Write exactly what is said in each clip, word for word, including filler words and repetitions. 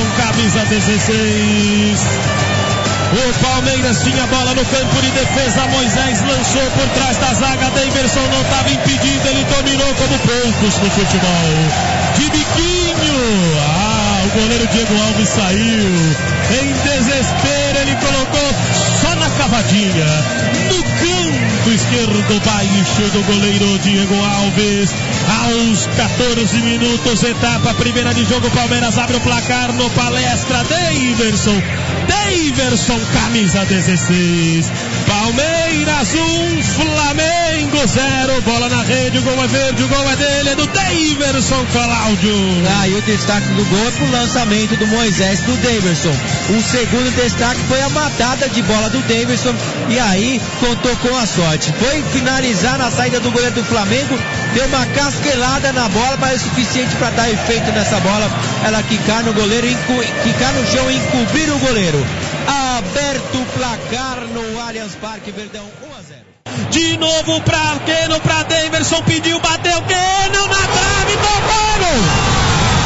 Daverson, camisa dezesseis. O Palmeiras tinha bola no campo de defesa. Moisés lançou por trás da zaga. Daverson não estava impedido. Ele dominou como poucos no futebol. De biquinho. Ah, o goleiro Diego Alves saiu. Em desespero, ele colocou só na cavadinha. No canto esquerdo baixo do goleiro Diego Alves. Aos catorze minutos, etapa primeira de jogo, Palmeiras abre o placar no Palestra. Daverson, Daverson, camisa dezesseis. Palmeiras um, Flamengo zero. Bola na rede, o gol é verde, o gol é dele, é do Daverson, Cláudio. Ah, e o destaque do gol é pro lançamento do Moisés do Daverson. O segundo destaque foi a matada de bola do Daverson, e aí contou com a sorte. Foi finalizar na saída do goleiro do Flamengo, deu uma casquelada na bola, mas é suficiente para dar efeito nessa bola. Ela quicar no goleiro, quicar no chão e encobrir o goleiro. Aberto o placar no Allianz Parque, Verdão um a zero. De novo pra Keno, pra Daverson, pediu, bateu, Keno na trave, tocou!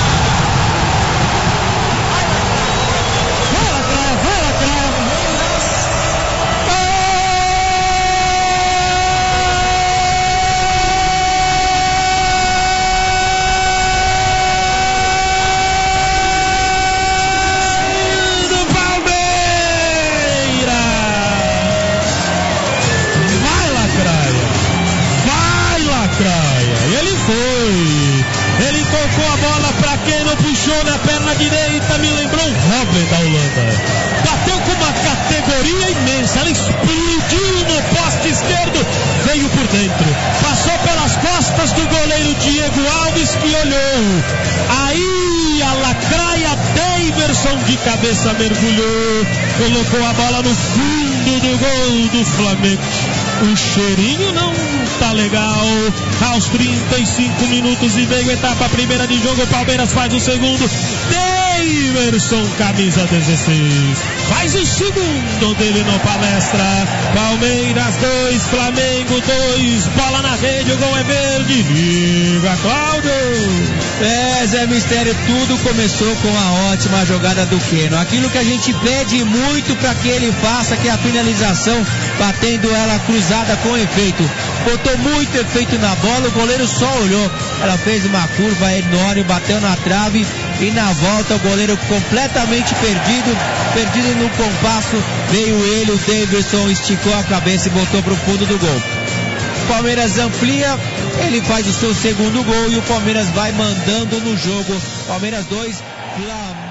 Ele tocou a bola pra Keno, puxou na perna direita, me lembrou o Robben da Holanda. Bateu com uma categoria imensa, ela explodiu no poste esquerdo, veio por dentro, passou pelas costas do goleiro Diego Alves, que olhou. Aí a lacraia Daverson de cabeça mergulhou, colocou a bola no fundo do gol do Flamengo. O cheirinho não tá legal. Aos trinta e cinco minutos e meio, etapa primeira de jogo, o Palmeiras faz o segundo. Daverson, camisa dezesseis, faz o segundo dele no Palestra. Palmeiras dois, Flamengo dois, bola na rede, o gol é verde. Liga, Cláudio. É, Zé Mistério, tudo começou com a ótima jogada do Keno. Aquilo que a gente pede muito para que ele faça, que é a finalização, batendo ela cruzada com efeito. Botou muito efeito na bola, o goleiro só olhou. Ela fez uma curva enorme, bateu na trave, e na volta o goleiro completamente perdido, perdido no compasso, veio ele, o Daverson, esticou a cabeça e botou pro fundo do gol. O Palmeiras amplia, ele faz o seu segundo gol e o Palmeiras vai mandando no jogo. Palmeiras dois, Flamengo